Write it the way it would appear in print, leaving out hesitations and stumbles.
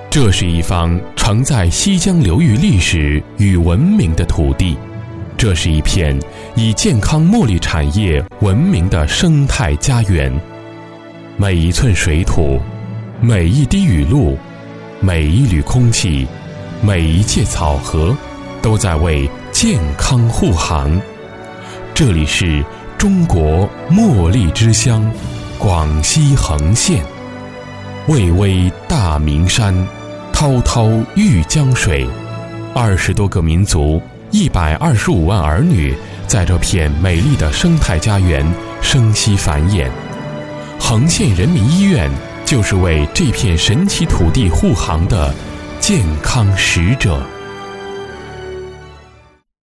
这是一方承载西江流域历史与文明的土地，这是一片以健康茉莉产业闻名的生态家园。每一寸水土，每一滴雨露，每一缕空气，每一介草禾，都在为健康护航。这里是中国茉莉之乡，广西横县。巍巍大名山，滔滔玉江水，20多个民族，125万儿女，在这片美丽的生态家园生息繁衍。横县人民医院就是为这片神奇土地护航的健康使者。